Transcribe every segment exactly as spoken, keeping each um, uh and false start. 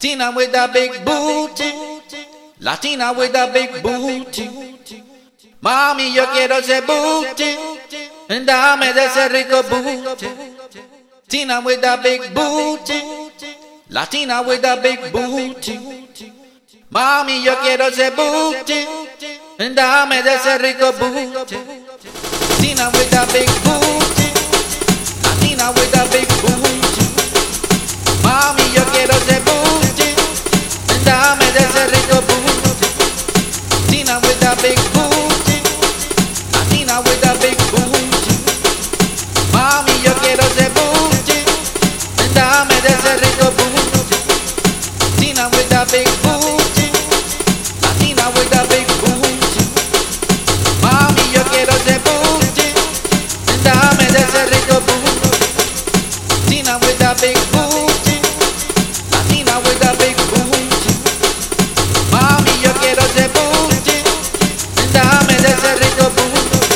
Tina with a big booty, Latina with a big booty. Mami, yo quiero ese booty, dame de ese rico booty. Tina with a big booty, Latina with a big booty. Mami, yo quiero ese booty, dame de ese rico booty. Tina with a big booty, Latina with a big booty. Mami, yo quiero ese booty, dame de ese rico booty. Tina with a big booty, Latina with a big booty. Mami, yo quiero ese booty, dame de ese rico booty. Tina with a big booty, Latina with a big booty. Mami, yo quiero ese booty, dame de ese rico booty. Tina with a big booty, Latina with a big booty. Mami, yo quiero ese booty, dame de ese rico booty.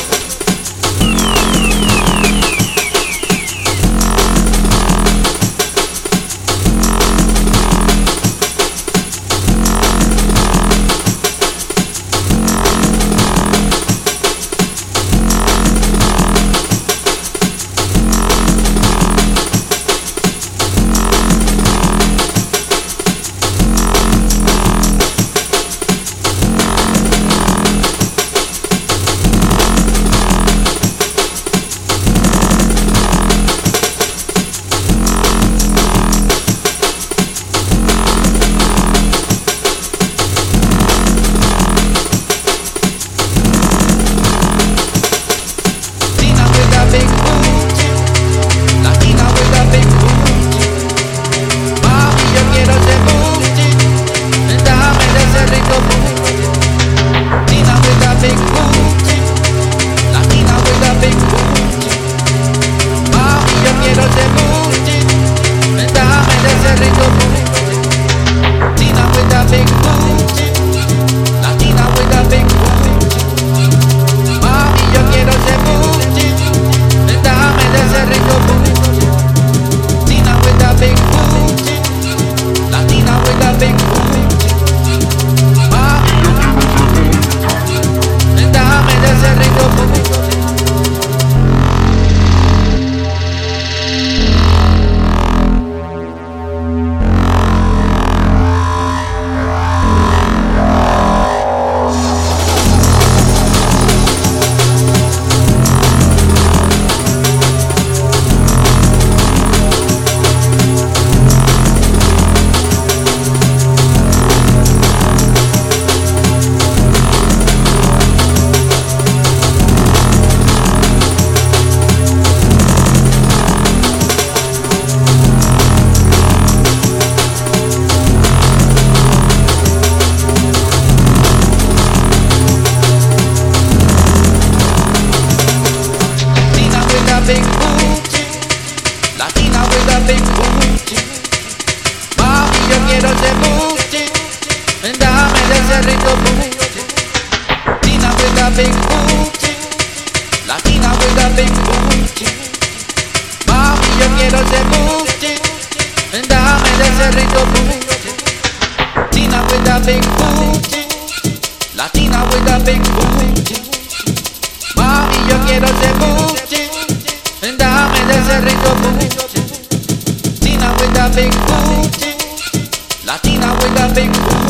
Big booty, Latina with a big booty. Mami, yo quiero ese booty, dame de ese rico booty. Tina with a big booty, Latina with a big booty. Mami, yo quiero ese booty, dame de ese rico booty. Tina with a big booty, Latina with a big booty. Mami, yo quiero ese booty, dame de ese rico booty. Tina with a big booty, Latina with a big booty.